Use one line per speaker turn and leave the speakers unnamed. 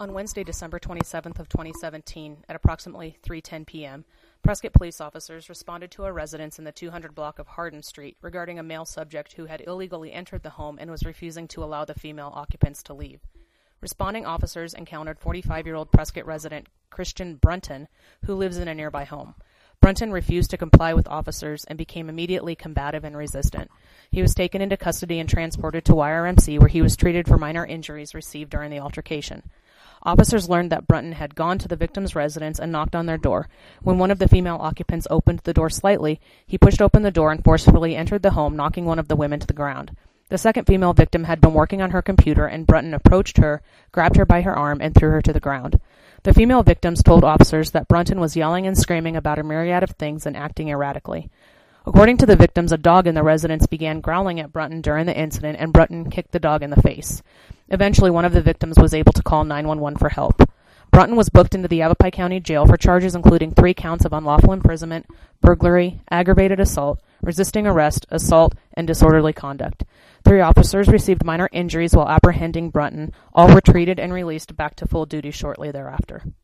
On Wednesday, December 27th of 2017, at approximately 3:10 p.m., Prescott police officers responded to a residence in the 200 block of Hardin Street regarding a male subject who had illegally entered the home and was refusing to allow the female occupants to leave. Responding officers encountered 45-year-old Prescott resident Christian Brunton, who lives in a nearby home. Brunton refused to comply with officers and became immediately combative and resistant. He was taken into custody and transported to YRMC, where he was treated for minor injuries received during the altercation. Officers learned that Brunton had gone to the victim's residence and knocked on their door. When one of the female occupants opened the door slightly, he pushed open the door and forcefully entered the home, knocking one of the women to the ground. The second female victim had been working on her computer, and Brunton approached her, grabbed her by her arm, and threw her to the ground. The female victims told officers that Brunton was yelling and screaming about a myriad of things and acting erratically. According to the victims, a dog in the residence began growling at Brunton during the incident, and Brunton kicked the dog in the face. Eventually, one of the victims was able to call 911 for help. Brunton was booked into the Yavapai County Jail for charges including 3 counts of unlawful imprisonment, burglary, aggravated assault, resisting arrest, assault, and disorderly conduct. 3 officers received minor injuries while apprehending Brunton. All were treated and released back to full duty shortly thereafter.